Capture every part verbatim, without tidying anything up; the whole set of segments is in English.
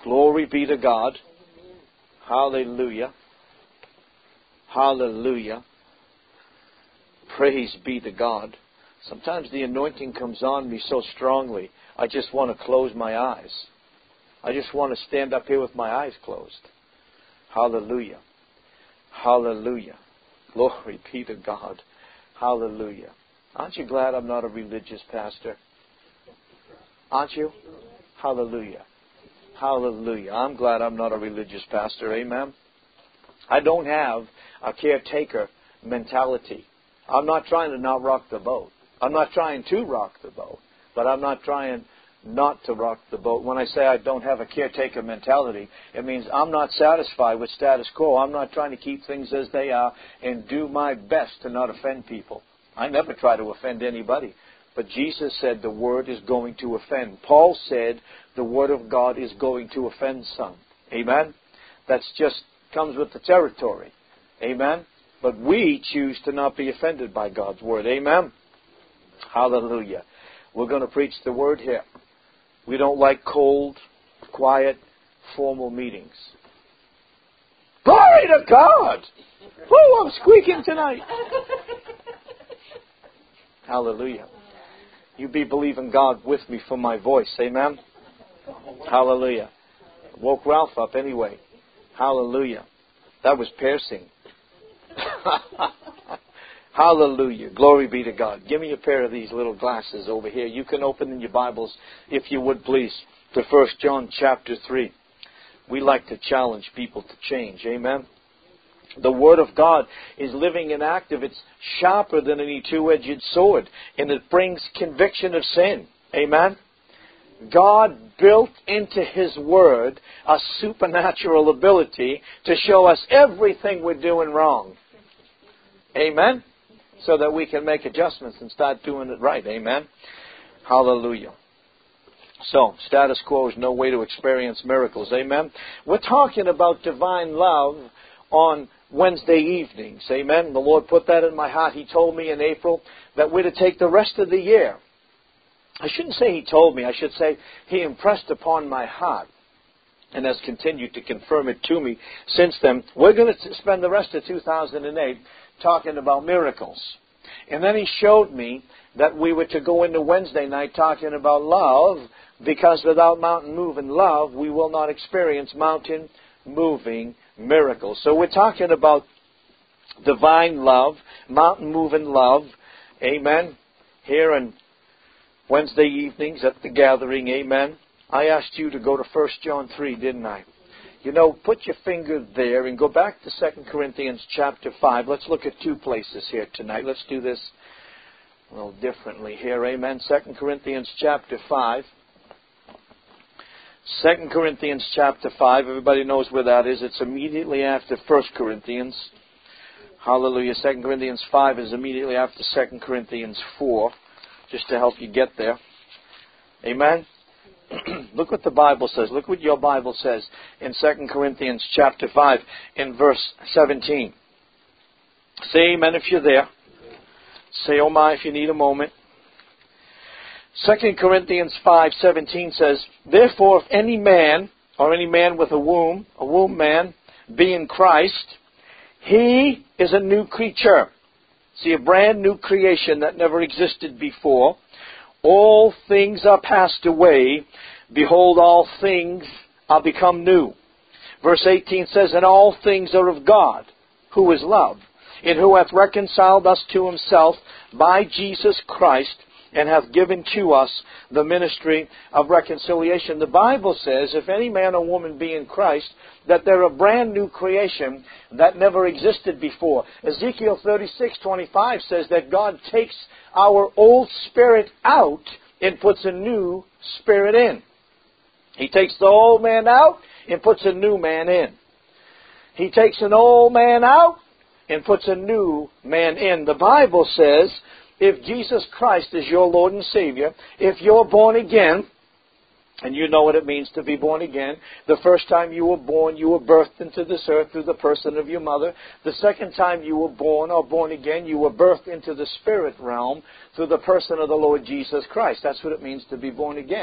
Glory be to God. Hallelujah. Hallelujah. Praise be to God. Sometimes the anointing comes on me so strongly, I just want to close my eyes. I just want to stand up here with my eyes closed. Hallelujah. Hallelujah. Glory be to God. Hallelujah. Aren't you glad I'm not a religious pastor? Aren't you? Hallelujah. Hallelujah. I'm glad I'm not a religious pastor. Amen. I don't have a caretaker mentality. I'm not trying to not rock the boat. I'm not trying to rock the boat. But I'm not trying not to rock the boat. When I say I don't have a caretaker mentality, it means I'm not satisfied with status quo. I'm not trying to keep things as they are and do my best to not offend people. I never try to offend anybody. But Jesus said the Word is going to offend. Paul said the Word of God is going to offend some. Amen? That's just comes with the territory. Amen? But we choose to not be offended by God's Word. Amen? Hallelujah. We're going to preach the Word here. We don't like cold, quiet, formal meetings. Glory to God! Woo, I'm squeaking tonight. Hallelujah. You be believing God with me for my voice. Amen? Hallelujah. Woke Ralph up anyway. Hallelujah. That was piercing. Hallelujah. Glory be to God. Give me a pair of these little glasses over here. You can open in your Bibles, if you would please, to First John chapter three. We like to challenge people to change. Amen? The Word of God is living and active. It's sharper than any two-edged sword, and it brings conviction of sin. Amen? God built into His Word a supernatural ability to show us everything we're doing wrong. Amen? So that we can make adjustments and start doing it right. Amen? Hallelujah. So, status quo is no way to experience miracles. Amen? We're talking about divine love on Wednesday evenings. Amen? The Lord put that in my heart. He told me in April that we're to take the rest of the year. I shouldn't say He told me. I should say He impressed upon my heart and has continued to confirm it to me since then. We're going to spend the rest of two thousand eight talking about miracles. And then He showed me that we were to go into Wednesday night talking about love, because without mountain-moving love, we will not experience mountain-moving miracles. So we're talking about divine love, mountain-moving love. Amen. Here on Wednesday evenings at the gathering. Amen. I asked you to go to First John three, didn't I? You know, put your finger there and go back to Second Corinthians chapter five. Let's look at two places here tonight. Let's do this a little differently here. Amen. Second Corinthians chapter five. Second Corinthians chapter five. Everybody knows where that is. It's immediately after First Corinthians. Hallelujah. Second Corinthians five is immediately after Second Corinthians four. Just to help you get there. Amen. Look what the Bible says. Look what your Bible says in Second Corinthians chapter five in verse seventeen. Say amen if you're there. Say oh my if you need a moment. Second Corinthians five seventeen says, therefore if any man, or any man with a womb, a womb man, be in Christ, he is a new creature. See, a brand new creation that never existed before. All things are passed away. Behold, all things are become new. Verse eighteen says, and all things are of God, who is love, and who hath reconciled us to Himself by Jesus Christ, and hath given to us the ministry of reconciliation. The Bible says, if any man or woman be in Christ, that they're a brand new creation that never existed before. Ezekiel thirty-six twenty-five says that God takes our old spirit out and puts a new spirit in. He takes the old man out and puts a new man in. He takes an old man out and puts a new man in. The Bible says, if Jesus Christ is your Lord and Savior, if you're born again, and you know what it means to be born again. The first time you were born, you were birthed into this earth through the person of your mother. The second time you were born or born again, you were birthed into the spirit realm through the person of the Lord Jesus Christ. That's what it means to be born again.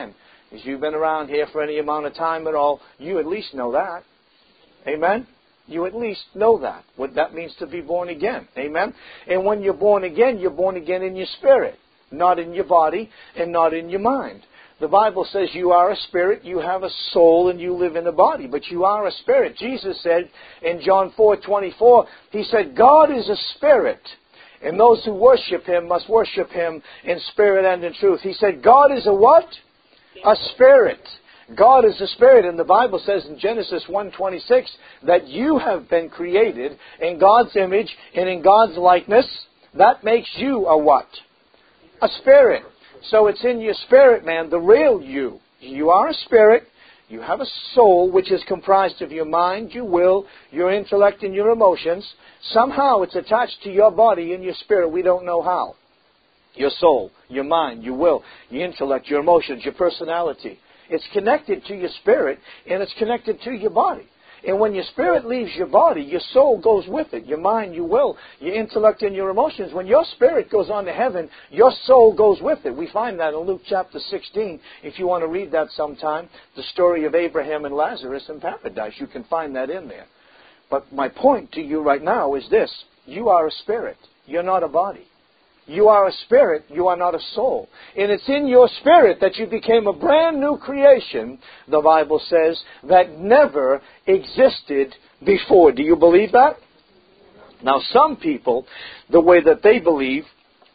If you've been around here for any amount of time at all, you at least know that. Amen? You at least know that, what that means to be born again. Amen? And when you're born again, you're born again in your spirit, not in your body and not in your mind. The Bible says you are a spirit, you have a soul, and you live in a body, but you are a spirit. Jesus said in John four twenty-four, He said, God is a spirit, and those who worship Him must worship Him in spirit and in truth. He said, God is a what? A spirit. God is a spirit, and the Bible says in Genesis one twenty-six that you have been created in God's image and in God's likeness. That makes you a what? A spirit. So it's in your spirit, man, the real you. You are a spirit. You have a soul which is comprised of your mind, your will, your intellect, and your emotions. Somehow it's attached to your body and your spirit. We don't know how. Your soul, your mind, your will, your intellect, your emotions, your personality. It's connected to your spirit, and it's connected to your body. And when your spirit leaves your body, your soul goes with it. Your mind, your will, your intellect, and your emotions. When your spirit goes on to heaven, your soul goes with it. We find that in Luke chapter sixteen. If you want to read that sometime, the story of Abraham and Lazarus in paradise, you can find that in there. But my point to you right now is this. You are a spirit. You're not a body. You are a spirit, you are not a soul. And it's in your spirit that you became a brand new creation, the Bible says, that never existed before. Do you believe that? Now some people, the way that they believe,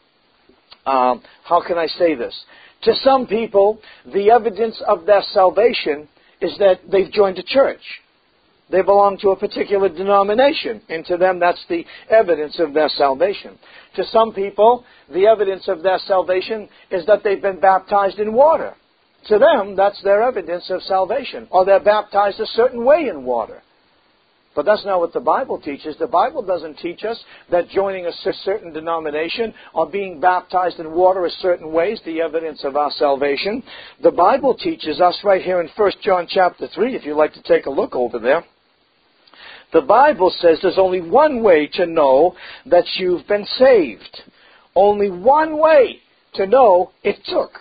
um, how can I say this? To some people, the evidence of their salvation is that they've joined a church. They belong to a particular denomination, and to them that's the evidence of their salvation. To some people, the evidence of their salvation is that they've been baptized in water. To them, that's their evidence of salvation. Or they're baptized a certain way in water. But that's not what the Bible teaches. The Bible doesn't teach us that joining a certain denomination or being baptized in water a certain way is the evidence of our salvation. The Bible teaches us right here in First John chapter three, if you'd like to take a look over there. The Bible says there's only one way to know that you've been saved. Only one way to know it took.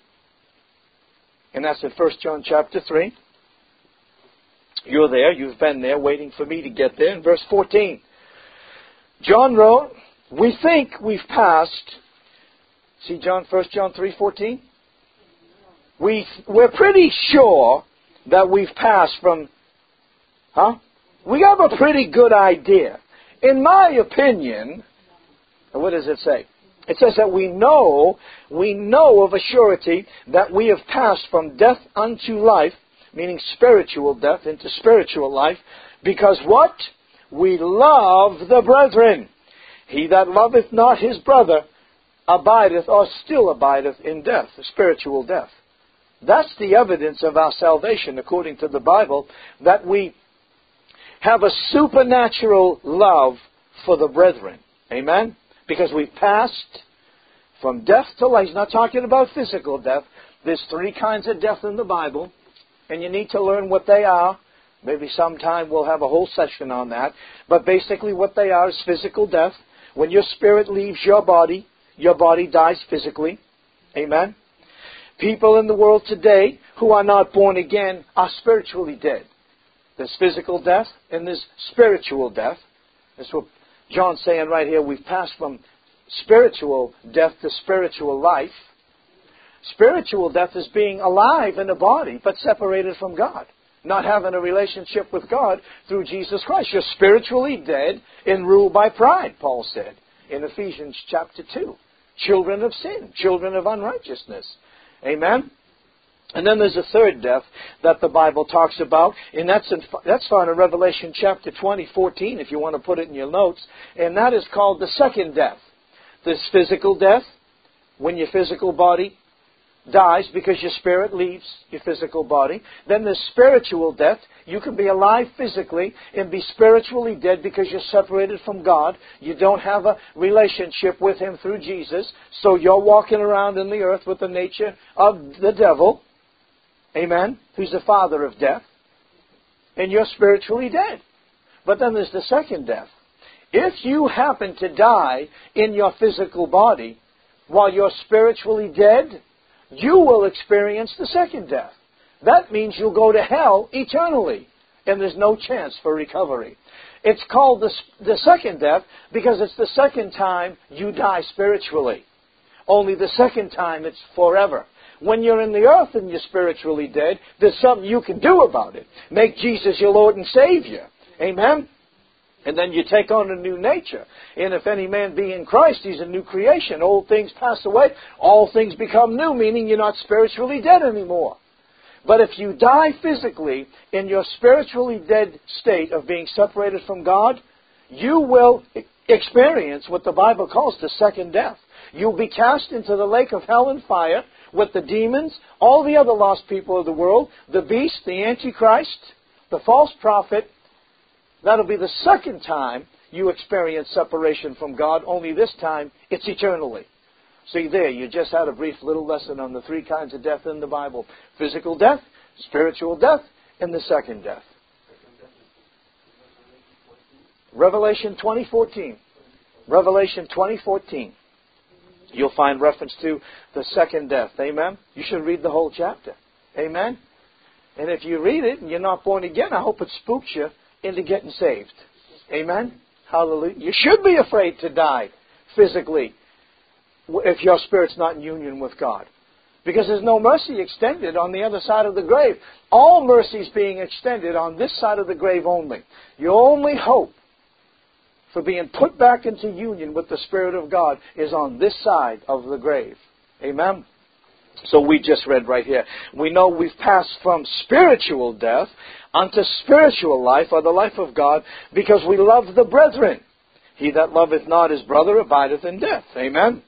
And that's in First John chapter three. You're there, you've been there, waiting for me to get there. In verse fourteen, John wrote, we think we've passed. See John, First John three fourteen? We, we're pretty sure that we've passed from, huh? We have a pretty good idea. In my opinion, what does it say? It says that we know, we know of a surety that we have passed from death unto life, meaning spiritual death into spiritual life, because what? We love the brethren. He that loveth not his brother abideth or still abideth in death, spiritual death. That's the evidence of our salvation, according to the Bible, that we have a supernatural love for the brethren. Amen? Because we've passed from death to life. He's not talking about physical death. There's three kinds of death in the Bible, and you need to learn what they are. Maybe sometime we'll have a whole session on that. But basically what they are is physical death. When your spirit leaves your body, your body dies physically. Amen? People in the world today who are not born again are spiritually dead. There's physical death and there's spiritual death. That's what John's saying right here. We've passed from spiritual death to spiritual life. Spiritual death is being alive in a body, but separated from God. Not having a relationship with God through Jesus Christ. You're spiritually dead and ruled by pride, Paul said in Ephesians chapter two. Children of sin, children of unrighteousness. Amen? And then there's a third death that the Bible talks about, and that's in, that's found in Revelation chapter twenty, fourteen, if you want to put it in your notes, and that is called the second death. This physical death, when your physical body dies because your spirit leaves your physical body. Then there's spiritual death. You can be alive physically and be spiritually dead because you're separated from God. You don't have a relationship with Him through Jesus, so you're walking around in the earth with the nature of the devil. Amen? Who's the father of death. And you're spiritually dead. But then there's the second death. If you happen to die in your physical body while you're spiritually dead, you will experience the second death. That means you'll go to hell eternally, and there's no chance for recovery. It's called the, the second death because it's the second time you die spiritually. Only the second time it's forever. When you're in the earth and you're spiritually dead, there's something you can do about it. Make Jesus your Lord and Savior. Amen? And then you take on a new nature. And if any man be in Christ, he's a new creation. Old things pass away, all things become new, meaning you're not spiritually dead anymore. But if you die physically in your spiritually dead state of being separated from God, you will experience what the Bible calls the second death. You'll be cast into the lake of hell and fire with the demons, all the other lost people of the world, the beast, the Antichrist, the false prophet. That'll be the second time you experience separation from God, only this time it's eternally. See there, you just had a brief little lesson on the three kinds of death in the Bible. Physical death, spiritual death, and the second death. Revelation twenty fourteen. Revelation twenty fourteen. You'll find reference to the second death. Amen? You should read the whole chapter. Amen? And if you read it and you're not born again, I hope it spooks you into getting saved. Amen? Hallelujah. You should be afraid to die physically if your spirit's not in union with God. Because there's no mercy extended on the other side of the grave. All mercy is being extended on this side of the grave only. Your only hope for being put back into union with the Spirit of God is on this side of the grave. Amen? So we just read right here. We know we've passed from spiritual death unto spiritual life, or the life of God, because we love the brethren. He that loveth not his brother abideth in death. Amen?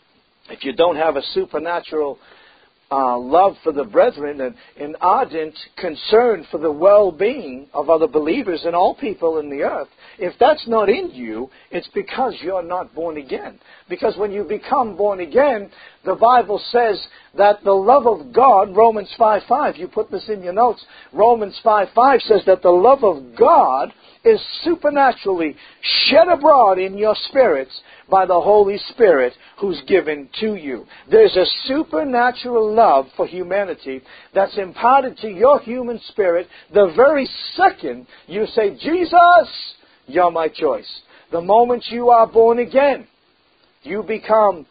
If you don't have a supernatural uh, love for the brethren and an ardent concern for the well-being of other believers and all people in the earth, if that's not in you, it's because you're not born again. Because when you become born again, the Bible says that the love of God, Romans five five, you put this in your notes, Romans five five says that the love of God is supernaturally shed abroad in your spirits by the Holy Spirit who's given to you. There's a supernatural love for humanity that's imparted to your human spirit the very second you say, Jesus, you're my choice. The moment you are born again, you become,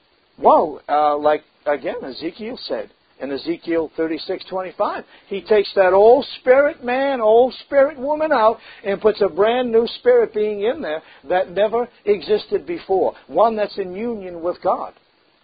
well, uh, like, again, Ezekiel said, in Ezekiel thirty-six twenty-five, he takes that old spirit man, old spirit woman out and puts a brand new spirit being in there that never existed before. One that's in union with God.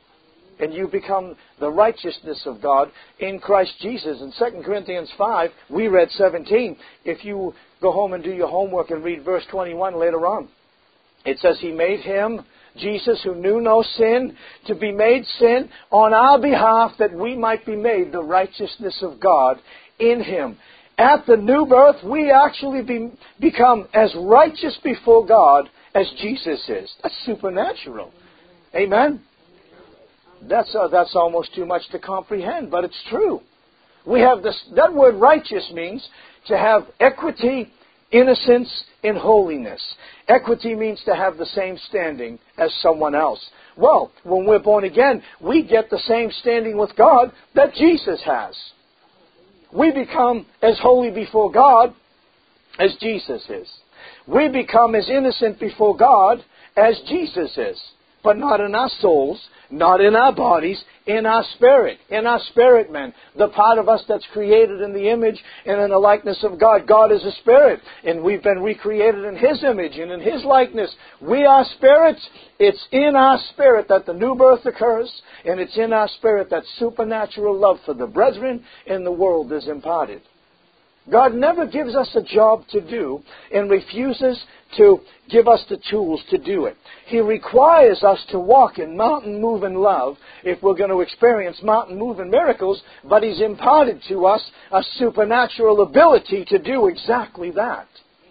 And you become the righteousness of God in Christ Jesus. In Second Corinthians five, we read seventeen. If you go home and do your homework and read verse twenty-one later on, it says he made him, Jesus, who knew no sin, to be made sin on our behalf, that we might be made the righteousness of God in him. At the new birth, we actually be, become as righteous before God as Jesus is. That's supernatural. Amen? That's, uh, that's almost too much to comprehend, but it's true. We have this, that word righteous means to have equity, innocence, and holiness. Equity means to have the same standing as someone else. Well, when we're born again, we get the same standing with God that Jesus has. We become as holy before God as Jesus is. We become as innocent before God as Jesus is. But not in our souls, not in our bodies, in our spirit, in our spirit man. The part of us that's created in the image and in the likeness of God. God is a spirit, and we've been recreated in His image and in His likeness. We are spirits. It's in our spirit that the new birth occurs, and it's in our spirit that supernatural love for the brethren in the world is imparted. God never gives us a job to do and refuses to give us the tools to do it. He requires us to walk in mountain-moving love if we're going to experience mountain-moving miracles, but He's imparted to us a supernatural ability to do exactly that.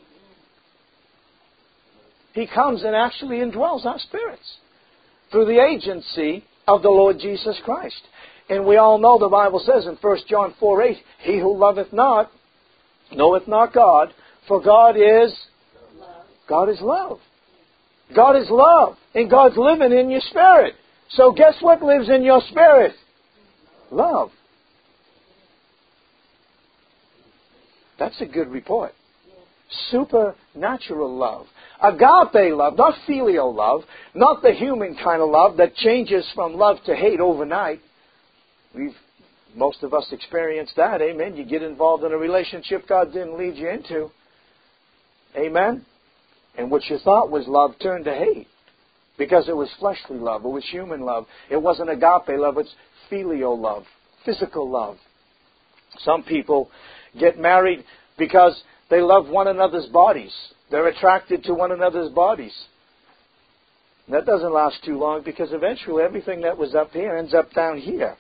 He comes and actually indwells our spirits through the agency of the Lord Jesus Christ. And we all know the Bible says in First John four eight, He who loveth not knoweth not God, for God is love. God is love. God is love. And God's living in your spirit. So guess what lives in your spirit? Love. That's a good report. Supernatural love. Agape love, not filial love, not the human kind of love that changes from love to hate overnight. We've, most of us experienced that, amen. You get involved in a relationship God didn't lead you into. Amen. And what you thought was love turned to hate. Because it was fleshly love, it was human love. It wasn't agape love, it's filial love, physical love. Some people get married because they love one another's bodies. They're attracted to one another's bodies. And that doesn't last too long because eventually everything that was up here ends up down here.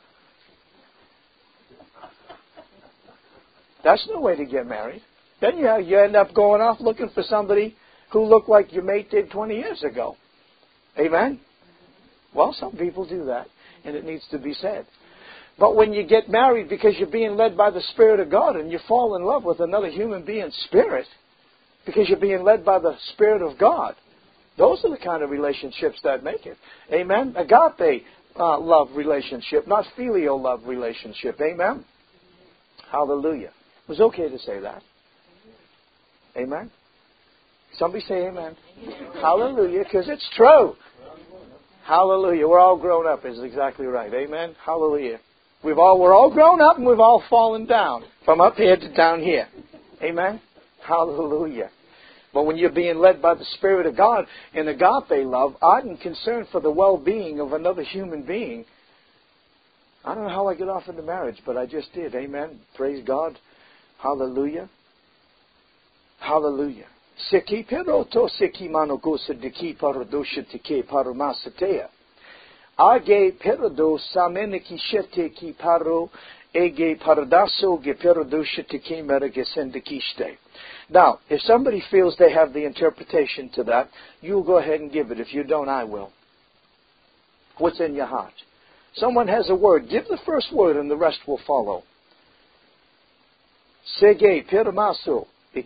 That's no way to get married. Then you, you end up going off looking for somebody who looked like your mate did twenty years ago. Amen? Well, some people do that, and it needs to be said. But when you get married because you're being led by the Spirit of God and you fall in love with another human being's spirit because you're being led by the Spirit of God, those are the kind of relationships that make it. Amen? Agape uh, love relationship, not filial love relationship. Amen? Hallelujah. It was okay to say that. Amen? Somebody say amen. Hallelujah, because it's true. Hallelujah. We're all grown up is exactly right. Amen? Hallelujah. We've all, we're all grown up and we've all fallen down from up here to down here. Amen? Hallelujah. But when you're being led by the Spirit of God in agape love, I'm concerned for the well-being of another human being. I don't know how I get off into marriage, but I just did. Amen? Praise God. Hallelujah. Hallelujah. Seki peroto seki manogosa deki parodosha teke paromasatea. Age perodo sameneki shete ki paro ege paradaso ge perodosha teke meragesendekiste. Now, if somebody feels they have the interpretation to that, you'll go ahead and give it. If you don't, I will. What's in your heart? Someone has a word. Give the first word and the rest will follow. Sege peramaso.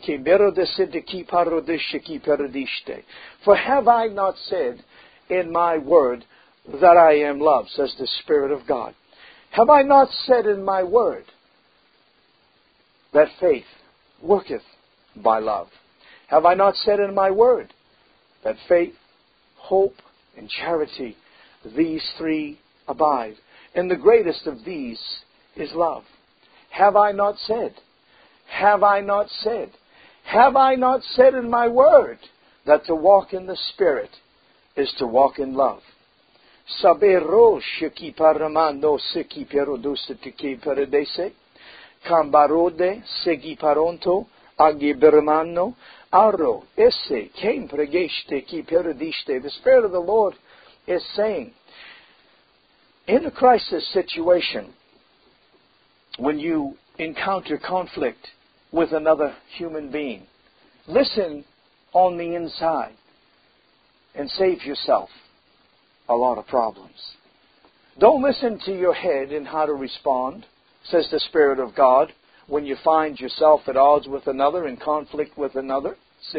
For have I not said in my word that I am love, says the Spirit of God? Have I not said in my word that faith worketh by love? Have I not said in my word that faith, hope, and charity, these three abide? And the greatest of these is love. Have I not said? Have I not said? Have I not said in my word that to walk in the Spirit is to walk in love? Sabero shiki paramando seki perodusitiki peredese, cambarode segi paronto agi bermano arro esse came pregeste ki perodiste. The Spirit of the Lord is saying, in a crisis situation, when you encounter conflict with another human being, listen on the inside and save yourself a lot of problems. Don't listen to your head in how to respond, says the Spirit of God, when you find yourself at odds with another, in conflict with another.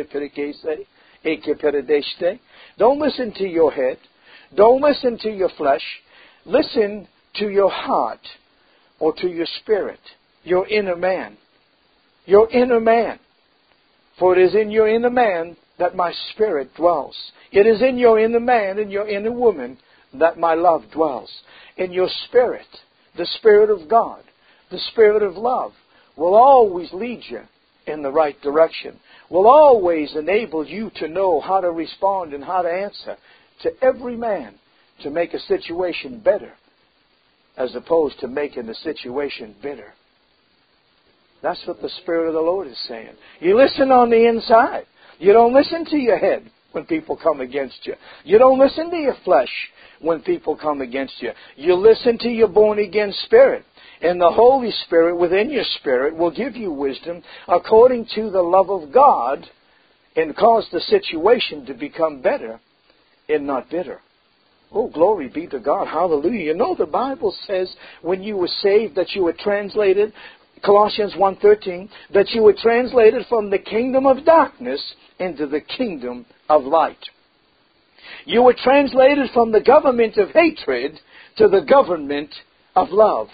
Don't listen to your head. Don't listen to your flesh. Listen to your heart or to your spirit, your inner man. Your inner man. For it is in your inner man that my Spirit dwells. It is in your inner man and your inner woman that my love dwells. In your spirit, the Spirit of God, the Spirit of love, will always lead you in the right direction. Will always enable you to know how to respond and how to answer to every man to make a situation better as opposed to making the situation bitter. That's what the Spirit of the Lord is saying. You listen on the inside. You don't listen to your head when people come against you. You don't listen to your flesh when people come against you. You listen to your born-again spirit. And the Holy Spirit within your spirit will give you wisdom according to the love of God and cause the situation to become better and not bitter. Oh, glory be to God. Hallelujah. You know the Bible says when you were saved that you were translated, Colossians one thirteen, that you were translated from the kingdom of darkness into the kingdom of light. You were translated from the government of hatred to the government of love.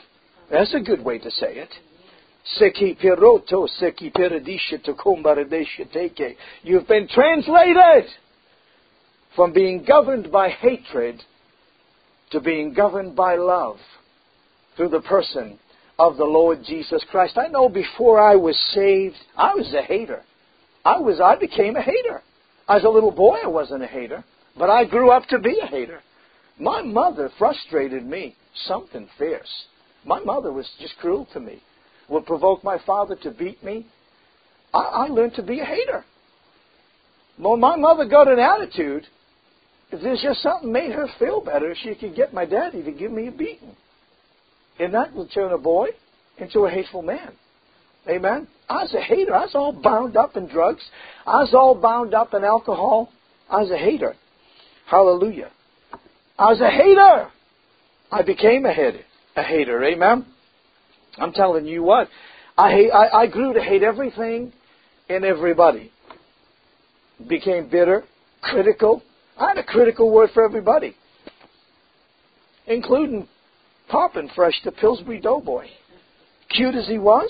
That's a good way to say it. Seki piroto, seki piradisha to kumbaradesha teke. You've been translated from being governed by hatred to being governed by love through the person of the Lord Jesus Christ. I know before I was saved, I was a hater. I was, I became a hater. As a little boy, I wasn't a hater, but I grew up to be a hater. My mother frustrated me, something fierce. My mother was just cruel to me. Would provoke my father to beat me. I, I learned to be a hater. When my mother got an attitude, if there's just something made her feel better, she could get my daddy to give me a beating. And that would turn a boy into a hateful man. Amen? I was a hater. I was all bound up in drugs. I was all bound up in alcohol. I was a hater. Hallelujah. I was a hater. I became a hater. A hater. Amen? I'm telling you what. I, hate, I, I grew to hate everything and everybody. Became bitter, critical. I had a critical word for everybody, including Poppin' Fresh, the Pillsbury Doughboy. Cute as he was,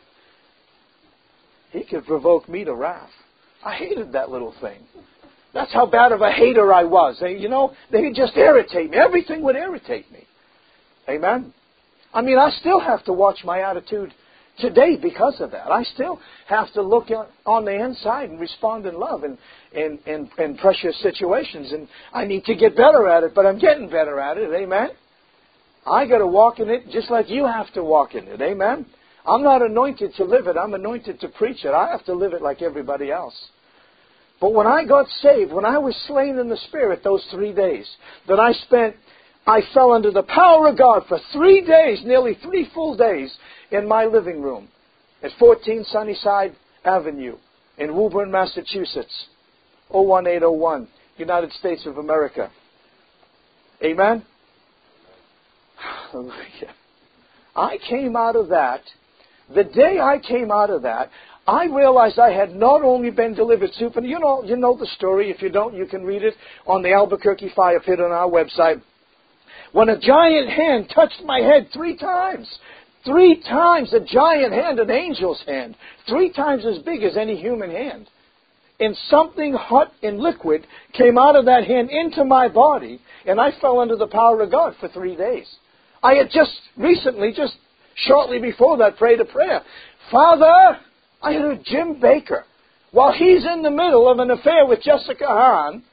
he could provoke me to wrath. I hated that little thing. That's how bad of a hater I was. They, you know, they could just irritate me. Everything would irritate me. Amen? I mean, I still have to watch my attitude today because of that. I still have to look on the inside and respond in love in, in, in, in precious situations. And I need to get better at it, but I'm getting better at it. Amen? I got to walk in it just like you have to walk in it. Amen? I'm not anointed to live it. I'm anointed to preach it. I have to live it like everybody else. But when I got saved, when I was slain in the Spirit those three days that I spent, I fell under the power of God for three days, nearly three full days, in my living room at fourteen Sunnyside Avenue in Woburn, Massachusetts, oh one eight oh one, United States of America. Amen? Hallelujah. I came out of that. The day I came out of that, I realized I had not only been delivered super. You know, you know the story. If you don't, you can read it on the Albuquerque Fire Pit on our website. When a giant hand touched my head three times. Three times a giant hand, an angel's hand. Three times as big as any human hand. And something hot and liquid came out of that hand into my body, and I fell under the power of God for three days. I had just recently, just shortly before that, prayed a prayer. Father, I heard Jim Baker, while he's in the middle of an affair with Jessica Hahn,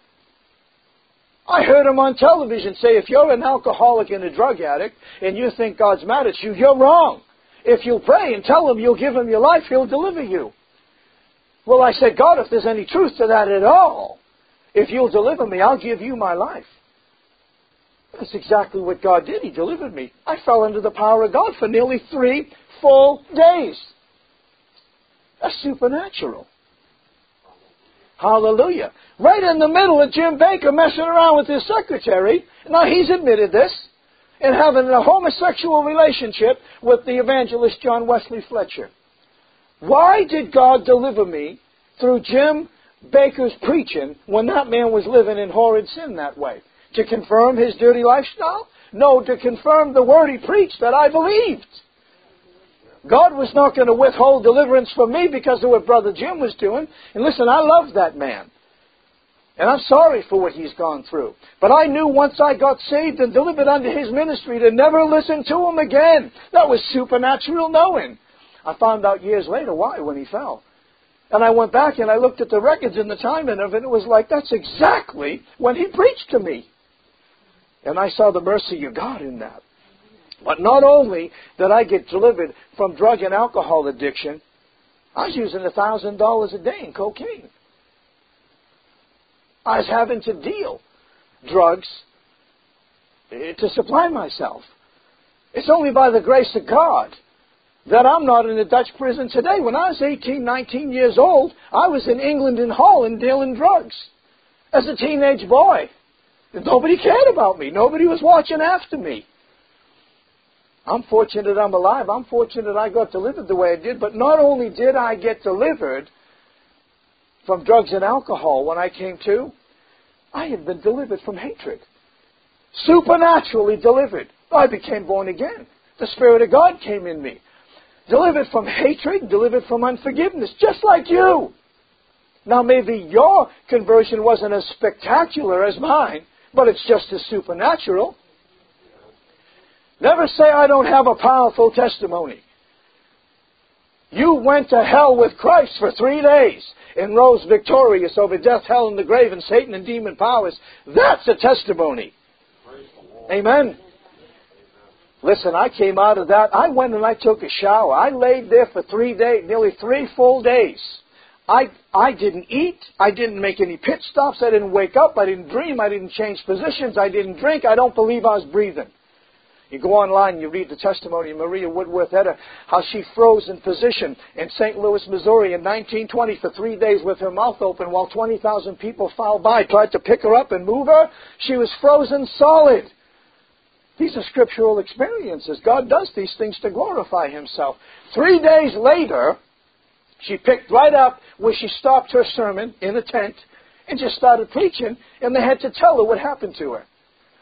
I heard him on television say, if you're an alcoholic and a drug addict and you think God's mad at you, you're wrong. If you'll pray and tell him you'll give him your life, he'll deliver you. Well, I said, God, if there's any truth to that at all, if you'll deliver me, I'll give you my life. That's exactly what God did. He delivered me. I fell under the power of God for nearly three full days. That's supernatural. Hallelujah. Right in the middle of Jim Baker messing around with his secretary. Now he's admitted this. And having a homosexual relationship with the evangelist John Wesley Fletcher. Why did God deliver me through Jim Baker's preaching when that man was living in horrid sin that way? To confirm his dirty lifestyle? No, to confirm the word he preached that I believed. God was not going to withhold deliverance from me because of what Brother Jim was doing. And listen, I love that man. And I'm sorry for what he's gone through. But I knew once I got saved and delivered under his ministry to never listen to him again. That was supernatural knowing. I found out years later why when he fell. And I went back and I looked at the records and the timing of it. And it was like, that's exactly when he preached to me. And I saw the mercy of God in that. But not only did I get delivered from drug and alcohol addiction, I was using one thousand dollars a day in cocaine. I was having to deal drugs to supply myself. It's only by the grace of God that I'm not in a Dutch prison today. When I was eighteen, nineteen years old, I was in England and Holland dealing drugs as a teenage boy. Nobody cared about me. Nobody was watching after me. I'm fortunate I'm alive. I'm fortunate I got delivered the way I did. But not only did I get delivered from drugs and alcohol when I came to, I had been delivered from hatred. Supernaturally delivered. I became born again. The Spirit of God came in me. Delivered from hatred, delivered from unforgiveness, just like you. Now maybe your conversion wasn't as spectacular as mine, but it's just as supernatural. Never say I don't have a powerful testimony. You went to hell with Christ for three days and rose victorious over death, hell, and the grave, and Satan and demon powers. That's a testimony. Amen. Listen, I came out of that. I went and I took a shower. I laid there for three days, nearly three full days. I I didn't eat. I didn't make any pit stops. I didn't wake up. I didn't dream. I didn't change positions. I didn't drink. I don't believe I was breathing. You go online and you read the testimony of Maria Woodworth Eder, how she froze in position in Saint Louis, Missouri in nineteen twenty for three days with her mouth open while twenty thousand people filed by, tried to pick her up and move her. She was frozen solid. These are scriptural experiences. God does these things to glorify Himself. Three days later, she picked right up where she stopped her sermon in a tent and just started preaching, and they had to tell her what happened to her.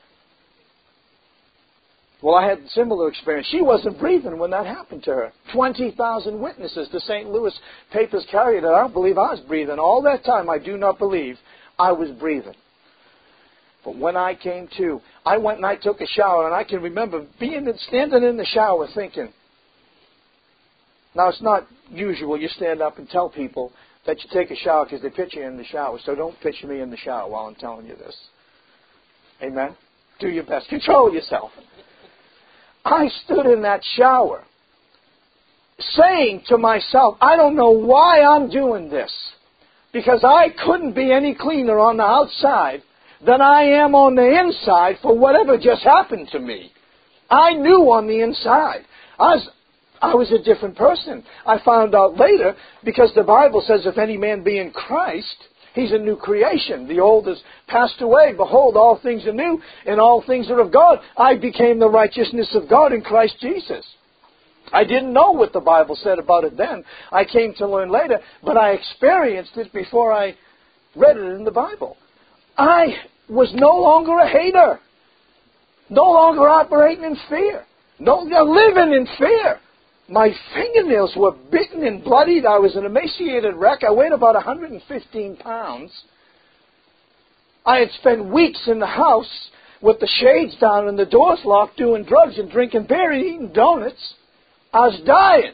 Well, I had a similar experience. She wasn't breathing when that happened to her. twenty thousand witnesses. The Saint Louis papers carried it. I don't believe I was breathing. All that time, I do not believe I was breathing. But when I came to, I went and I took a shower, and I can remember being standing in the shower thinking. Now, it's not usual you stand up and tell people that you take a shower because they pitch you in the shower. So don't pitch me in the shower while I'm telling you this. Amen? Do your best. Control yourself. I stood in that shower saying to myself, I don't know why I'm doing this, because I couldn't be any cleaner on the outside than I am on the inside for whatever just happened to me. I knew on the inside. I was, I was a different person. I found out later, because the Bible says, if any man be in Christ, he's a new creation. The old has passed away. Behold, all things are new, and all things are of God. I became the righteousness of God in Christ Jesus. I didn't know what the Bible said about it then. I came to learn later, but I experienced it before I read it in the Bible. I was no longer a hater. No longer operating in fear. No, living in fear. My fingernails were bitten and bloodied. I was an emaciated wreck. I weighed about one hundred fifteen pounds. I had spent weeks in the house with the shades down and the doors locked, doing drugs and drinking beer and eating donuts. I was dying.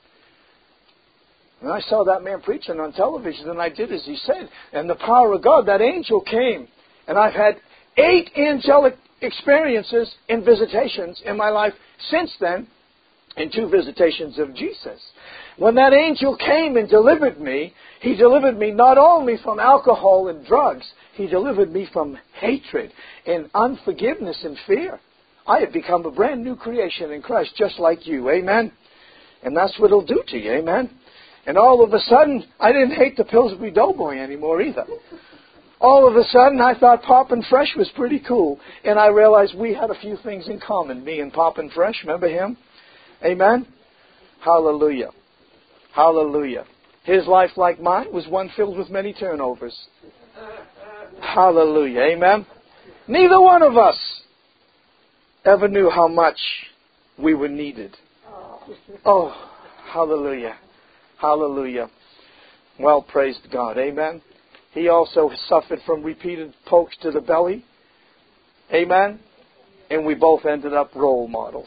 And I saw that man preaching on television, and I did as he said. And the power of God, that angel came. And I've had eight angelic experiences and visitations in my life since then, and two visitations of Jesus. When that angel came and delivered me, He delivered me not only from alcohol and drugs, He delivered me from hatred and unforgiveness and fear. I had become a brand new creation in Christ, just like you. Amen? And that's what He'll do to you. Amen? And all of a sudden, I didn't hate the Pillsbury Doughboy anymore either. All of a sudden, I thought Poppin' Fresh was pretty cool. And I realized we had a few things in common, me and Poppin' Fresh. Remember him? Amen? Hallelujah. Hallelujah. His life, like mine, was one filled with many turnovers. Hallelujah. Amen? Neither one of us ever knew how much we were needed. Oh, hallelujah. Hallelujah. Well, praise God. Amen? He also suffered from repeated pokes to the belly. Amen? And we both ended up role models.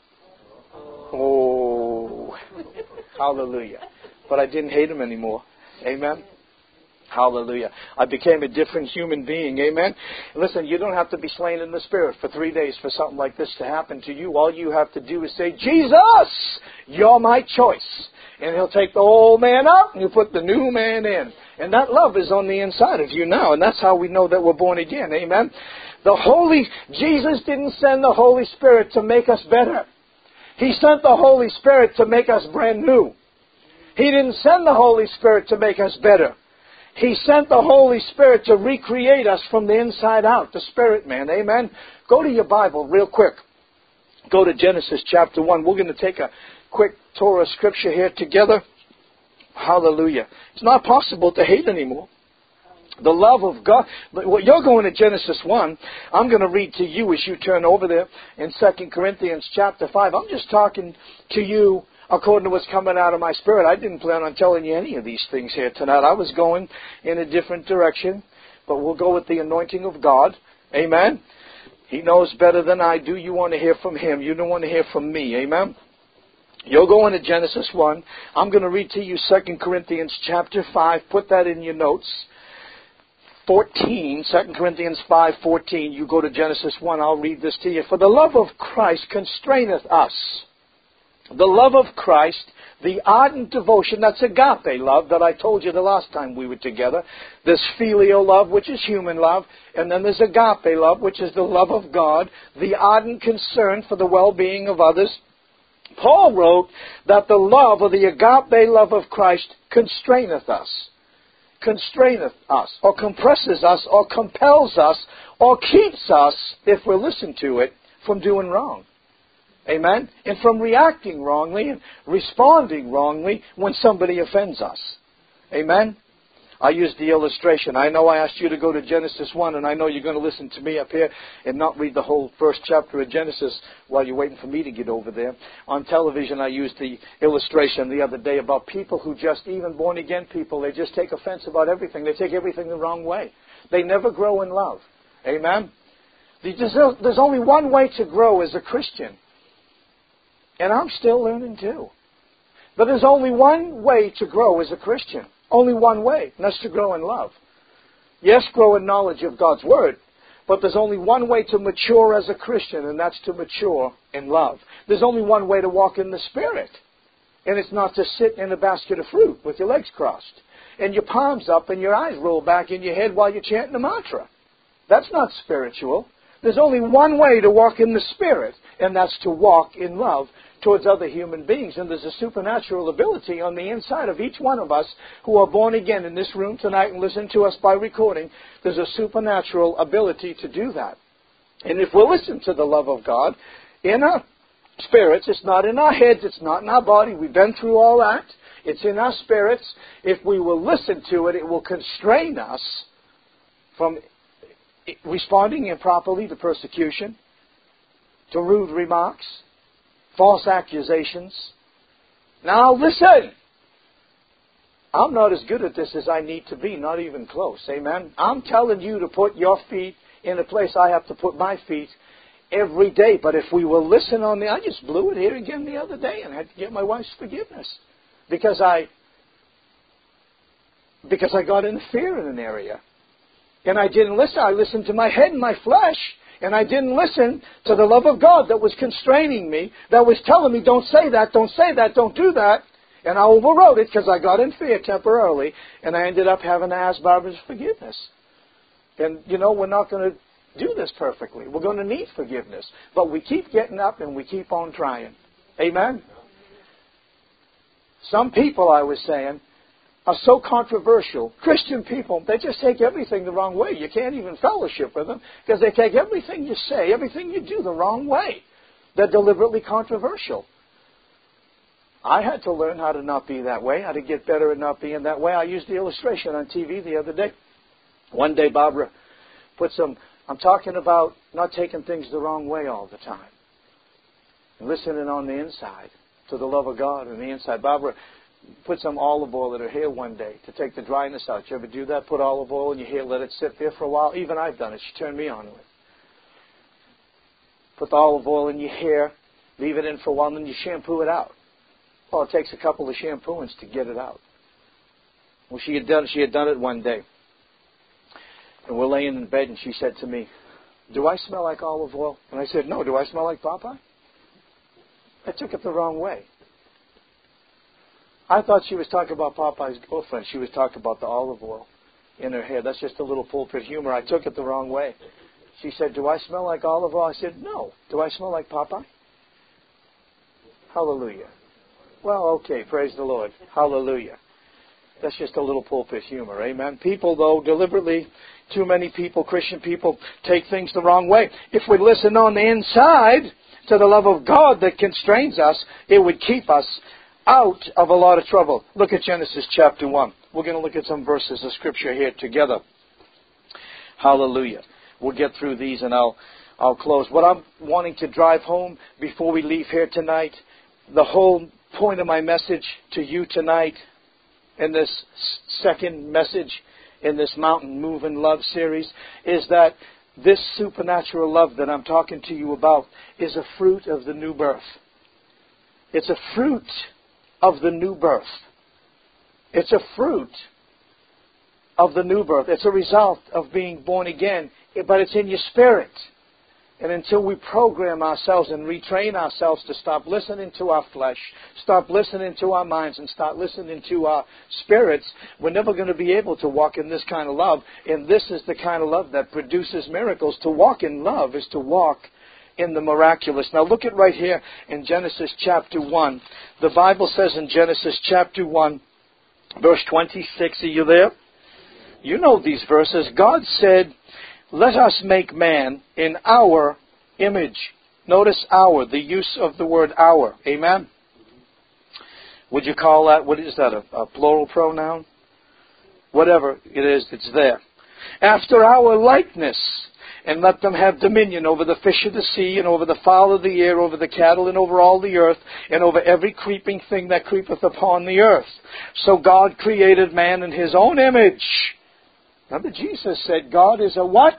Oh, hallelujah. But I didn't hate him anymore. Amen? Hallelujah. I became a different human being. Amen? Listen, you don't have to be slain in the Spirit for three days for something like this to happen to you. All you have to do is say, Jesus, you're my choice. And He'll take the old man out and He'll put the new man in. And that love is on the inside of you now. And that's how we know that we're born again. Amen? The Holy, Jesus didn't send the Holy Spirit to make us better. He sent the Holy Spirit to make us brand new. He didn't send the Holy Spirit to make us better. He sent the Holy Spirit to recreate us from the inside out, the Spirit man. Amen? Go to your Bible real quick. Go to Genesis chapter one. We're going to take a quick Torah scripture here together. Hallelujah. It's not possible to hate anymore. The love of God. Well, you're going to Genesis one. I'm going to read to you as you turn over there in Second Corinthians chapter five. I'm just talking to you according to what's coming out of my spirit. I didn't plan on telling you any of these things here tonight. I was going in a different direction. But we'll go with the anointing of God. Amen. He knows better than I do. You want to hear from Him. You don't want to hear from me. Amen. You're going to Genesis one. I'm going to read to you Second Corinthians chapter five. Put that in your notes. fourteen, Second Corinthians five fourteen. You go to Genesis one. I'll read this to you. For the love of Christ constraineth us. The love of Christ, the ardent devotion, that's agape love that I told you the last time we were together. There's filial love, which is human love, and then there's agape love, which is the love of God, the ardent concern for the well-being of others. Paul wrote that the love, or the agape love of Christ, constraineth us. Constraineth us, or compresses us, or compels us, or keeps us, if we listen to it, from doing wrong. Amen? And from reacting wrongly and responding wrongly when somebody offends us. Amen? I used the illustration. I know I asked you to go to Genesis one, and I know you're going to listen to me up here and not read the whole first chapter of Genesis while you're waiting for me to get over there. On television, I used the illustration the other day about people who just, even born-again people, they just take offense about everything. They take everything the wrong way. They never grow in love. Amen? There's only one way to grow as a Christian. And I'm still learning too. But there's only one way to grow as a Christian. Only one way. And that's to grow in love. Yes, grow in knowledge of God's Word. But there's only one way to mature as a Christian, and that's to mature in love. There's only one way to walk in the Spirit. And it's not to sit in a basket of fruit with your legs crossed, and your palms up, and your eyes roll back in your head while you're chanting a mantra. That's not spiritual. There's only one way to walk in the Spirit, and that's to walk in love towards other human beings. And there's a supernatural ability on the inside of each one of us who are born again in this room tonight and listen to us by recording. There's a supernatural ability to do that. And if we listen to the love of God in our spirits, it's not in our heads, it's not in our body. We've been through all that. It's in our spirits. If we will listen to it, it will constrain us from responding improperly to persecution, to rude remarks, false accusations. Now listen. I'm not as good at this as I need to be, not even close. Amen? I'm telling you to put your feet in a place I have to put my feet every day. But if we will listen on the... I just blew it here again the other day and had to get my wife's forgiveness. Because I... Because I got in fear in an area. And I didn't listen. I listened to my head and my flesh. And I didn't listen to the love of God that was constraining me, that was telling me, don't say that, don't say that, don't do that. And I overrode it because I got in fear temporarily, and I ended up having to ask Barbara's forgiveness. And, you know, we're not going to do this perfectly. We're going to need forgiveness. But we keep getting up and we keep on trying. Amen? Some people, I was saying, are so controversial. Christian people, they just take everything the wrong way. You can't even fellowship with them because they take everything you say, everything you do the wrong way. They're deliberately controversial. I had to learn how to not be that way, how to get better at not being that way. I used the illustration on T V the other day. One day Barbara put some, I'm talking about not taking things the wrong way all the time. And listening on the inside to the love of God on the inside. Barbara put some olive oil in her hair one day to take the dryness out. You ever do that? Put olive oil in your hair, let it sit there for a while. Even I've done it. She turned me on to it. Put the olive oil in your hair, leave it in for a while, and then you shampoo it out. Well, it takes a couple of shampooings to get it out. Well, she had done she had done it one day. And we're laying in bed, and she said to me, "Do I smell like olive oil?" And I said, "No. Do I smell like Popeye?" I took it the wrong way. I thought she was talking about Popeye's girlfriend. She was talking about the olive oil in her hair. That's just a little pulpit humor. I took it the wrong way. She said, "Do I smell like olive oil?" I said, "No. Do I smell like Popeye?" Hallelujah. Well, okay. Praise the Lord. Hallelujah. That's just a little pulpit humor. Amen. People, though, deliberately, too many people, Christian people, take things the wrong way. If we listen on the inside to the love of God that constrains us, it would keep us out of a lot of trouble. Look at Genesis chapter one. We're going to look at some verses of Scripture here together. Hallelujah. We'll get through these and I'll, I'll close. What I'm wanting to drive home before we leave here tonight, the whole point of my message to you tonight in this second message in this Mountain Moving Love series is that this supernatural love that I'm talking to you about is a fruit of the new birth. It's a fruit of the new birth. It's a fruit of the new birth. It's a result of being born again, but it's in your spirit. And until we program ourselves and retrain ourselves to stop listening to our flesh, stop listening to our minds, and start listening to our spirits, we're never going to be able to walk in this kind of love. And this is the kind of love that produces miracles. To walk in love is to walk in the miraculous. Now look at right here in Genesis chapter one. The Bible says in Genesis chapter one, verse twenty-six, are you there? You know these verses. God said, let us make man in our image. Notice our, the use of the word our. Amen? Would you call that, what is that, a, a plural pronoun? Whatever it is, it's there. After our likeness, and let them have dominion over the fish of the sea, and over the fowl of the air, over the cattle, and over all the earth, and over every creeping thing that creepeth upon the earth. So God created man in His own image. Remember, Jesus said God is a what?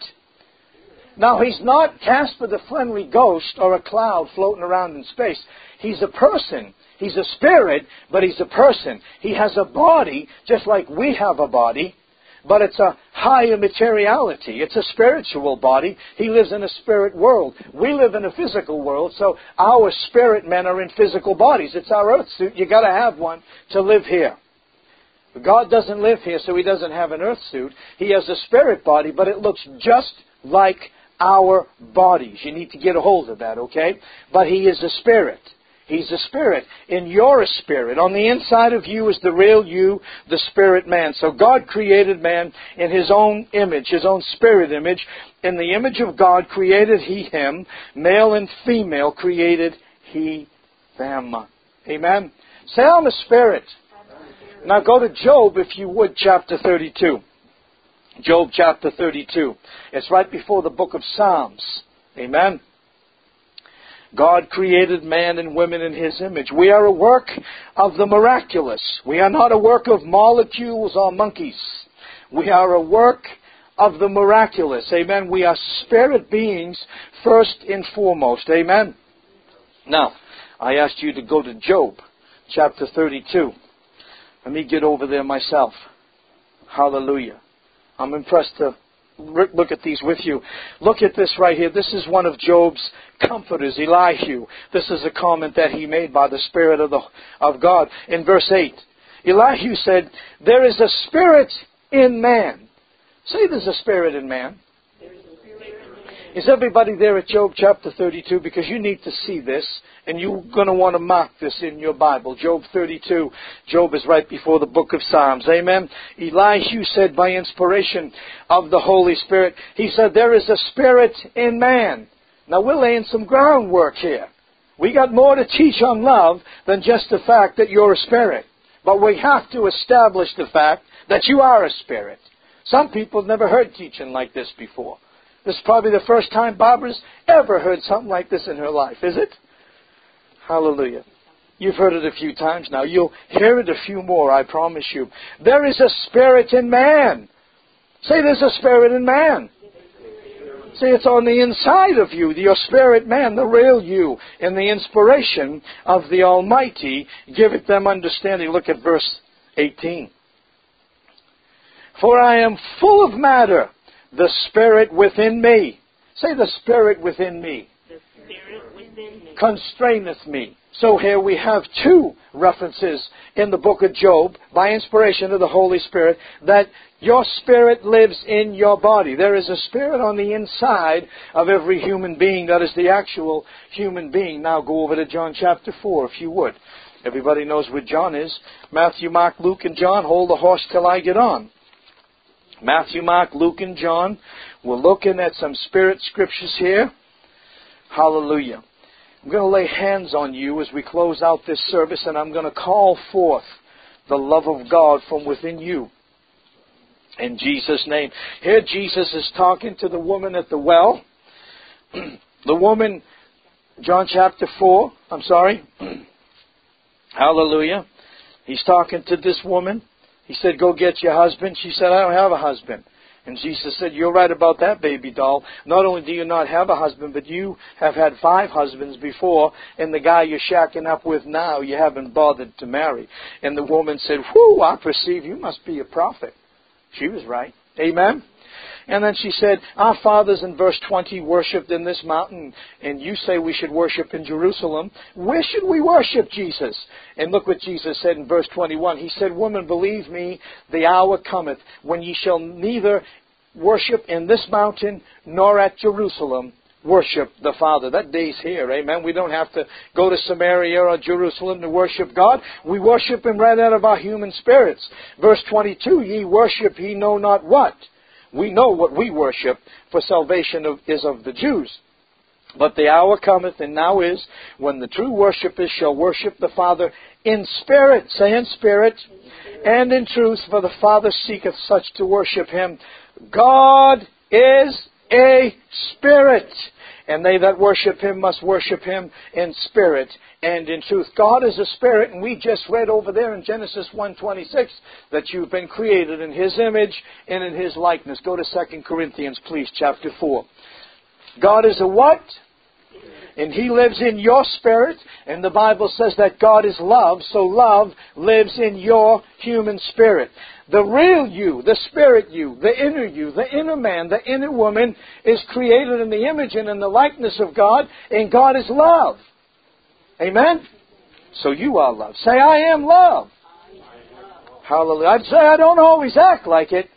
Now, He's not Casper the Friendly Ghost or a cloud floating around in space. He's a person. He's a spirit, but He's a person. He has a body, just like we have a body, but it's a higher materiality. It's a spiritual body. He lives in a spirit world. We live in a physical world, so our spirit men are in physical bodies. It's our earth suit. You've got to have one to live here. God doesn't live here, so He doesn't have an earth suit. He has a spirit body, but it looks just like our bodies. You need to get a hold of that, okay? But He is a spirit. He's a spirit. And you're a spirit. On the inside of you is the real you, the spirit man. So God created man in His own image, His own spirit image. In the image of God created He him. Male and female created He them. Amen? Say, I'm a spirit. Now go to Job, if you would, chapter thirty-two. Job chapter thirty-two. It's right before the book of Psalms. Amen. God created man and women in His image. We are a work of the miraculous. We are not a work of molecules or monkeys. We are a work of the miraculous. Amen. We are spirit beings first and foremost. Amen. Now, I asked you to go to Job chapter thirty-two. Let me get over there myself. Hallelujah. I'm impressed to look at these with you. Look at this right here. This is one of Job's comforters, Elihu. This is a comment that he made by the Spirit of, the, of God. In verse eight, Elihu said, there is a spirit in man. Say there's a spirit in man. Is everybody there at Job chapter thirty-two? Because you need to see this, and you're going to want to mark this in your Bible. Job thirty-two. Job is right before the book of Psalms. Amen. Elihu said by inspiration of the Holy Spirit, he said, there is a spirit in man. Now we're laying some groundwork here. We got more to teach on love than just the fact that you're a spirit. But we have to establish the fact that you are a spirit. Some people have never heard teaching like this before. This is probably the first time Barbara's ever heard something like this in her life, is it? Hallelujah. You've heard it a few times now. You'll hear it a few more, I promise you. There is a spirit in man. Say there's a spirit in man. See, it's on the inside of you, your spirit man, the real you, and the inspiration of the Almighty. Give it them understanding. Look at verse eighteen. For I am full of matter, the Spirit within me. Say the Spirit within me. The Spirit within me. Constraineth me. So here we have two references in the book of Job, by inspiration of the Holy Spirit, that your spirit lives in your body. There is a spirit on the inside of every human being that is the actual human being. Now go over to John chapter four, if you would. Everybody knows where John is. Matthew, Mark, Luke, and John. Hold the horse till I get on. Matthew, Mark, Luke, and John. We're looking at some spirit scriptures here. Hallelujah. I'm going to lay hands on you as we close out this service, and I'm going to call forth the love of God from within you. In Jesus' name. Here Jesus is talking to the woman at the well. The woman, John chapter four, I'm sorry. Hallelujah. He's talking to this woman. He said, go get your husband. She said, I don't have a husband. And Jesus said, you're right about that, baby doll. Not only do you not have a husband, but you have had five husbands before, and the guy you're shacking up with now, you haven't bothered to marry. And the woman said, whew, I perceive you must be a prophet. She was right. Amen? And then she said, our fathers in verse twenty worshipped in this mountain, and you say we should worship in Jerusalem. Where should we worship, Jesus? And look what Jesus said in verse twenty-one. He said, woman, believe me, the hour cometh when ye shall neither worship in this mountain nor at Jerusalem worship the Father. That day's here, amen. We don't have to go to Samaria or Jerusalem to worship God. We worship Him right out of our human spirits. Verse twenty-two, ye worship ye know not what. We know what we worship, for salvation of, is of the Jews. But the hour cometh, and now is, when the true worshippers shall worship the Father in spirit, say in spirit, and in truth, for the Father seeketh such to worship Him. God is a spirit, and they that worship Him must worship Him in spirit and in truth. God is a spirit, and we just read over there in Genesis one twenty-six that you've been created in His image and in His likeness. Go to Second Corinthians, please, chapter four. God is a what? And He lives in your spirit, and the Bible says that God is love, so love lives in your human spirit. The real you, the spirit you, the inner you, the inner man, the inner woman is created in the image and in the likeness of God, and God is love. Amen? So you are love. Say, I am love. Hallelujah. I'd say I don't always act like it,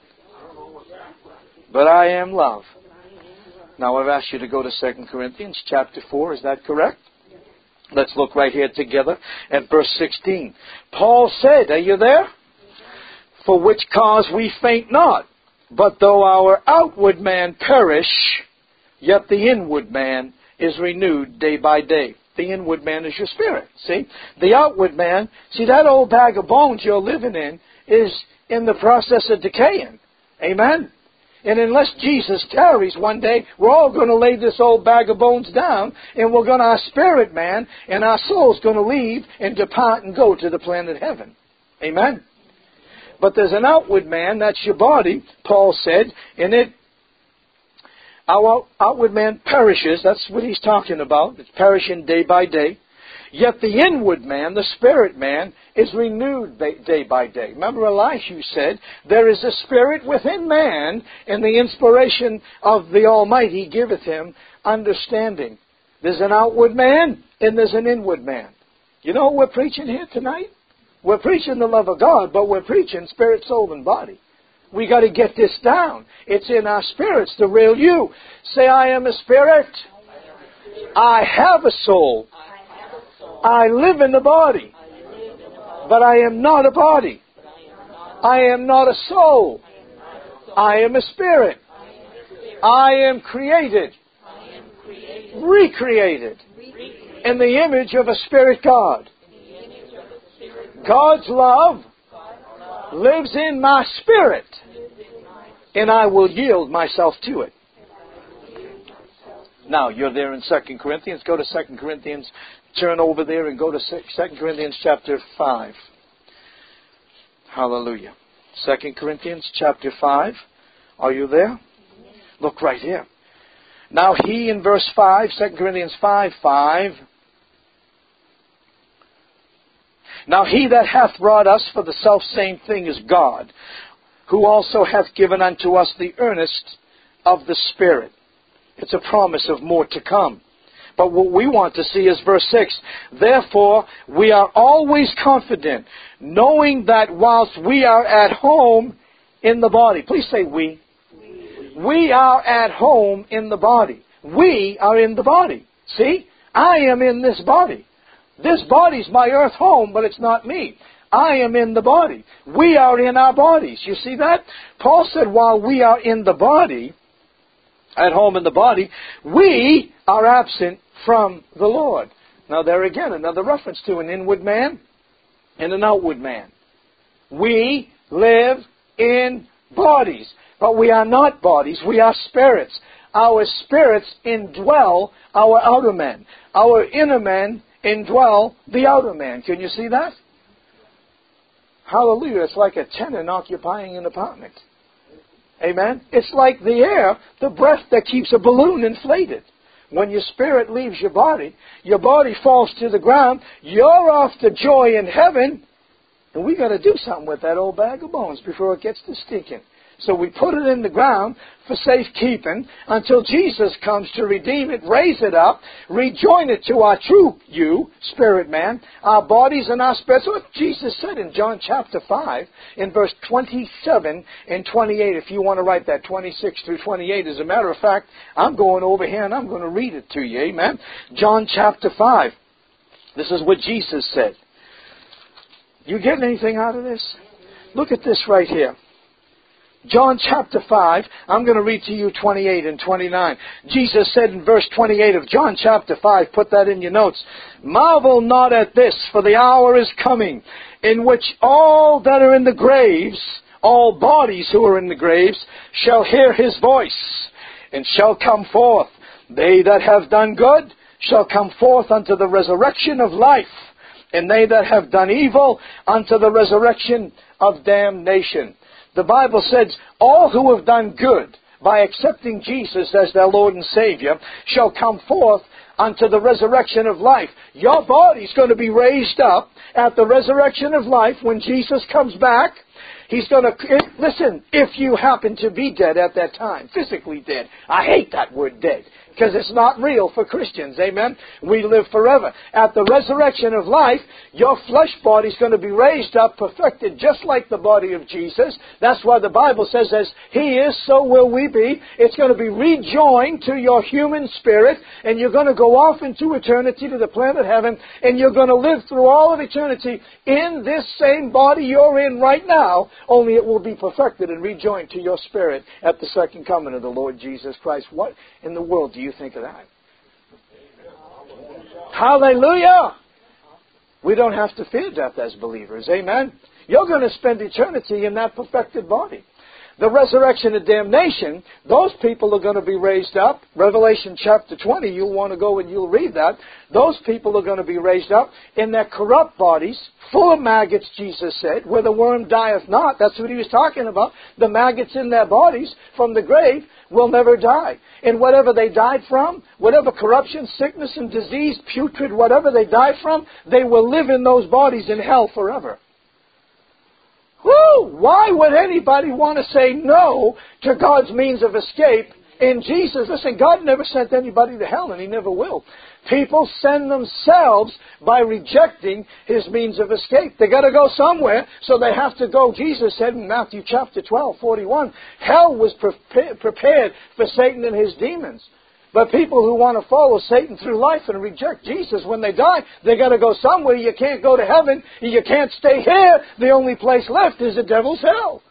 but I am love. Now I've asked you to go to Second Corinthians chapter four. Is that correct? Let's look right here together at verse sixteen. Paul said, are you there? For which cause we faint not, but though our outward man perish, yet the inward man is renewed day by day. The inward man is your spirit, see? The outward man, see that old bag of bones you're living in is in the process of decaying. Amen? And unless Jesus tarries one day, we're all going to lay this old bag of bones down, and we're going to, our spirit man and our soul's going to leave and depart and go to the planet heaven. Amen? But there's an outward man, that's your body, Paul said, and it, our outward man perishes, that's what he's talking about, it's perishing day by day. Yet the inward man, the spirit man, is renewed day by day. Remember Elisha said, there is a spirit within man, and the inspiration of the Almighty giveth him understanding. There's an outward man, and there's an inward man. You know what we're preaching here tonight? We're preaching the love of God, but we're preaching spirit, soul, and body. We got to get this down. It's in our spirits, the real you. Say, I am a spirit. I have a soul. I live in the body. But I am not a body. I am not a soul. I am a spirit. I am created. Recreated. In the image of a spirit God. God's love lives in my spirit, and I will yield myself to it. Now, you're there in Second Corinthians. Go to Second Corinthians. Turn over there and go to Second Corinthians chapter five. Hallelujah. Second Corinthians chapter five. Are you there? Look right here. Now he, in verse five, Second Corinthians five, five. Now he that hath wrought us for the selfsame thing is God, who also hath given unto us the earnest of the Spirit. It's a promise of more to come. But what we want to see is verse six. Therefore, we are always confident, knowing that whilst we are at home in the body. Please say we. We, we are at home in the body. We are in the body. See? I am in this body. This body's my earth home, but it's not me. I am in the body. We are in our bodies. You see that? Paul said while we are in the body, at home in the body, we are absent from the Lord. Now there again, another reference to an inward man and an outward man. We live in bodies. But we are not bodies. We are spirits. Our spirits indwell our outer man. Our inner man indwell the outer man. Can you see that? Hallelujah. It's like a tenant occupying an apartment. Amen? It's like the air, the breath that keeps a balloon inflated. When your spirit leaves your body, your body falls to the ground, you're off to joy in heaven, and we got to do something with that old bag of bones before it gets to stinking. So we put it in the ground for safekeeping until Jesus comes to redeem it, raise it up, rejoin it to our true you, spirit man, our bodies and our spirits. What Jesus said in John chapter five, in verse twenty-seven and twenty-eight, if you want to write that, twenty-six through twenty-eight. As a matter of fact, I'm going over here and I'm going to read it to you. Amen? John chapter five. This is what Jesus said. You getting anything out of this? Look at this right here. John chapter five, I'm going to read to you twenty-eight and twenty-nine. Jesus said in verse twenty-eight of John chapter five, put that in your notes, "Marvel not at this, for the hour is coming, in which all that are in the graves, all bodies who are in the graves, shall hear his voice, and shall come forth. They that have done good shall come forth unto the resurrection of life, and they that have done evil unto the resurrection of damnation." The Bible says, all who have done good by accepting Jesus as their Lord and Savior shall come forth unto the resurrection of life. Your body's going to be raised up at the resurrection of life when Jesus comes back. He's going to, listen, if you happen to be dead at that time, physically dead. I hate that word dead, because it's not real for Christians, amen? We live forever. At the resurrection of life, your flesh body's going to be raised up, perfected, just like the body of Jesus. That's why the Bible says, as He is, so will we be. It's going to be rejoined to your human spirit, and you're going to go off into eternity to the planet heaven, and you're going to live through all of eternity in this same body you're in right now, only it will be perfected and rejoined to your spirit at the second coming of the Lord Jesus Christ. What in the world do you think of that? Hallelujah! We don't have to fear death as believers. Amen? You're going to spend eternity in that perfected body. The resurrection of damnation, those people are going to be raised up. Revelation chapter twenty, you'll want to go and you'll read that. Those people are going to be raised up in their corrupt bodies, full of maggots, Jesus said, where the worm dieth not. That's what He was talking about. The maggots in their bodies from the grave will never die. And whatever they died from, whatever corruption, sickness and disease, putrid, whatever they died from, they will live in those bodies in hell forever. Woo! Why would anybody want to say no to God's means of escape in Jesus? Listen, God never sent anybody to hell, and He never will. People send themselves by rejecting His means of escape. They got to go somewhere, so they have to go. Jesus said in Matthew chapter twelve, forty-one, hell was pre- prepared for Satan and his demons. But people who want to follow Satan through life and reject Jesus, when they die, they got to go somewhere. You can't go to heaven. You can't stay here. The only place left is the devil's hell.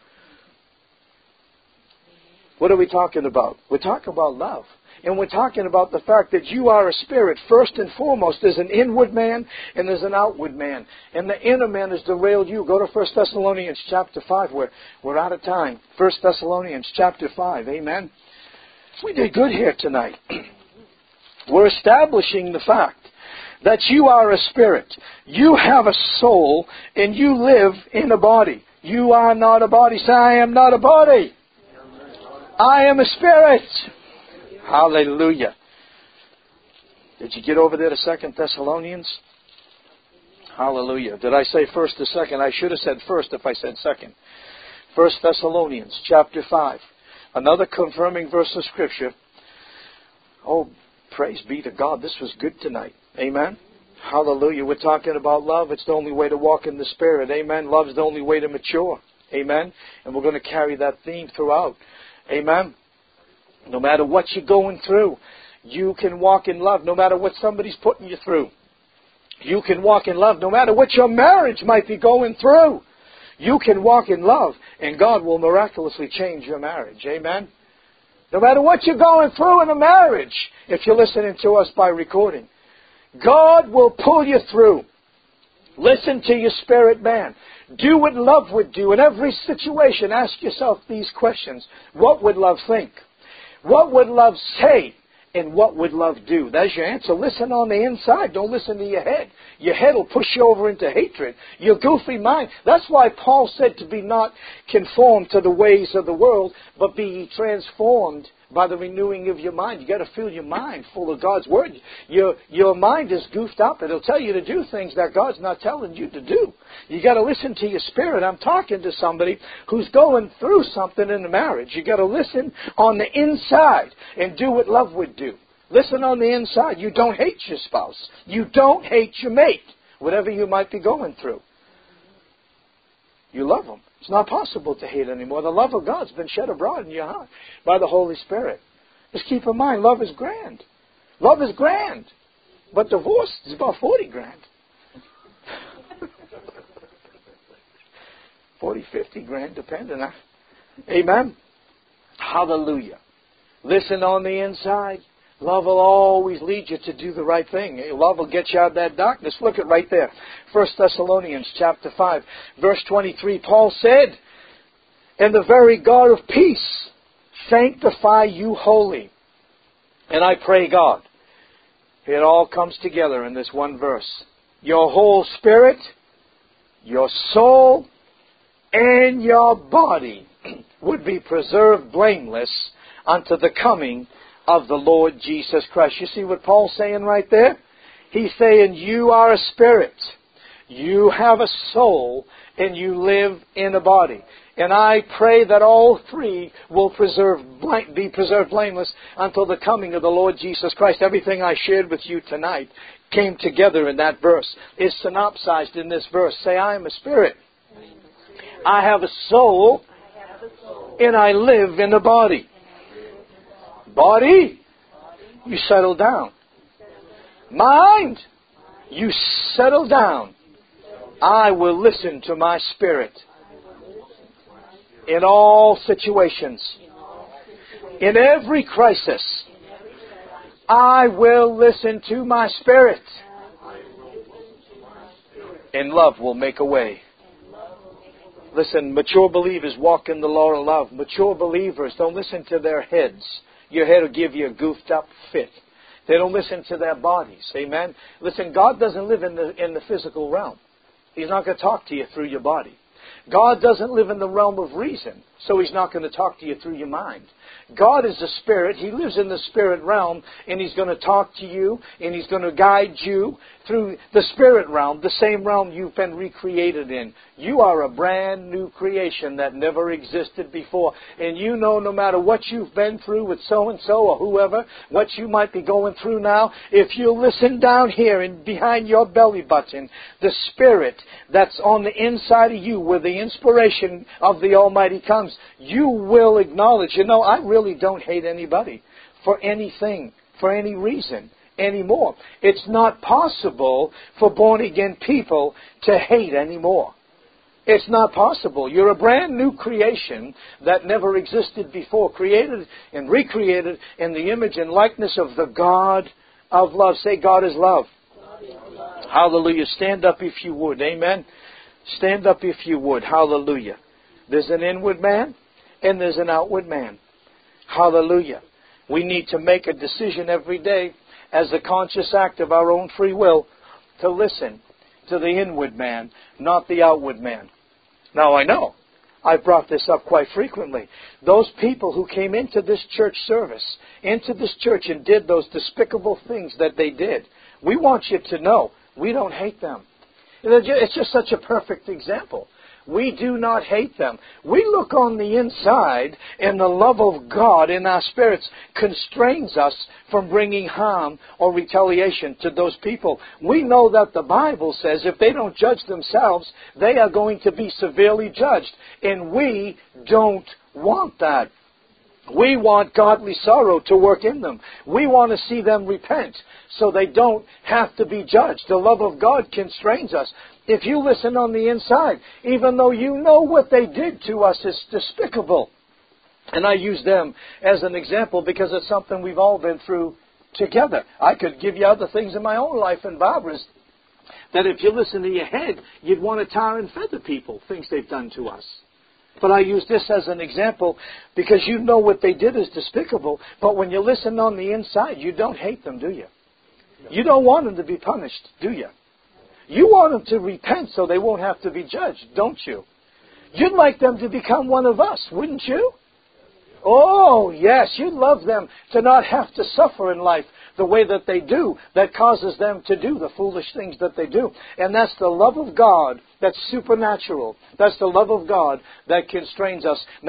What are we talking about? We're talking about love. And we're talking about the fact that you are a spirit. First and foremost, there's an inward man and there's an outward man. And the inner man is the real you. Go to First Thessalonians chapter five. We're, we're out of time. First Thessalonians chapter five. Amen. We did good here tonight. We're establishing the fact that you are a spirit. You have a soul and you live in a body. You are not a body. Say, I am not a body. I am a spirit. Hallelujah. Did you get over there to Second Thessalonians? Hallelujah. Did I say first or second? I should have said first if I said second. First Thessalonians chapter five. Another confirming verse of Scripture. Oh, praise be to God. This was good tonight. Amen. Hallelujah. We're talking about love. It's the only way to walk in the Spirit. Amen. Love's the only way to mature. Amen. And we're going to carry that theme throughout. Amen. No matter what you're going through, you can walk in love. No matter what somebody's putting you through, you can walk in love. No matter what your marriage might be going through, you can walk in love, and God will miraculously change your marriage. Amen? No matter what you're going through in a marriage, if you're listening to us by recording, God will pull you through. Listen to your spirit man. Do what love would do. In every situation, ask yourself these questions. What would love think? What would love say? And what would love do? That's your answer. Listen on the inside. Don't listen to your head. Your head will push you over into hatred. Your goofy mind. That's why Paul said to be not conformed to the ways of the world, but be ye transformed by the renewing of your mind. You got to fill your mind full of God's Word. Your, your mind is goofed up. It'll tell you to do things that God's not telling you to do. You got to listen to your spirit. I'm talking to somebody who's going through something in the marriage. You got to listen on the inside and do what love would do. Listen on the inside. You don't hate your spouse. You don't hate your mate, whatever you might be going through. You love them. It's not possible to hate anymore. The love of God's been shed abroad in your heart by the Holy Spirit. Just keep in mind, love is grand. Love is grand. But divorce is about forty grand. forty, fifty grand, depending on. Amen? Hallelujah. Listen on the inside. Love will always lead you to do the right thing. Love will get you out of that darkness. Look at right there. First Thessalonians chapter five, verse twenty-three. Paul said, "And the very God of peace sanctify you wholly." And I pray, God, it all comes together in this one verse. Your whole spirit, your soul, and your body would be preserved blameless unto the coming of the Lord Jesus Christ. You see what Paul's saying right there? He's saying you are a spirit, you have a soul, and you live in a body. And I pray that all three will preserve, be preserved blameless until the coming of the Lord Jesus Christ. Everything I shared with you tonight came together in that verse. Is synopsized in this verse. Say, I am a spirit. I have a soul, and I live in a body. Body, you settle down. Mind, you settle down. I will listen to my spirit in all situations. In every crisis, I will listen to my spirit. And love will make a way. Listen, mature believers walk in the law of love. Mature believers don't listen to their heads. Your head will give you a goofed up fit. They don't listen to their bodies. Amen? Listen, God doesn't live in the in the physical realm. He's not going to talk to you through your body. God doesn't live in the realm of reason, so He's not going to talk to you through your mind. God is a spirit. He lives in the spirit realm, and He's going to talk to you, and He's going to guide you through the spirit realm, the same realm you've been recreated in. You are a brand new creation that never existed before. And you know, no matter what you've been through with so-and-so or whoever, what you might be going through now, if you listen down here and behind your belly button, the spirit that's on the inside of you, where the inspiration of the Almighty comes, you will acknowledge, you know, I really don't hate anybody for anything, for any reason anymore. It's not possible for born-again people to hate anymore. It's not possible. You're a brand new creation that never existed before, created and recreated in the image and likeness of the God of love. Say, God is love. God is love. Hallelujah. Stand up if you would. Amen. Stand up if you would. Hallelujah. There's an inward man and there's an outward man. Hallelujah. We need to make a decision every day as a conscious act of our own free will to listen to the inward man, not the outward man. Now I know, I've brought this up quite frequently. Those people who came into this church service, into this church and did those despicable things that they did, we want you to know, we don't hate them. It's just such a perfect example. We do not hate them. We look on the inside, and the love of God in our spirits constrains us from bringing harm or retaliation to those people. We know that the Bible says if they don't judge themselves, they are going to be severely judged. And we don't want that. We want godly sorrow to work in them. We want to see them repent so they don't have to be judged. The love of God constrains us. If you listen on the inside, even though you know what they did to us is despicable. And I use them as an example because it's something we've all been through together. I could give you other things in my own life and Barbara's that if you listen to your head, you'd want to tar and feather people, things they've done to us. But I use this as an example because you know what they did is despicable, but when you listen on the inside, you don't hate them, do you? You don't want them to be punished, do you? You want them to repent so they won't have to be judged, don't you? You'd like them to become one of us, wouldn't you? Oh, yes, you'd love them to not have to suffer in life the way that they do, that causes them to do the foolish things that they do. And that's the love of God that's supernatural. That's the love of God that constrains us.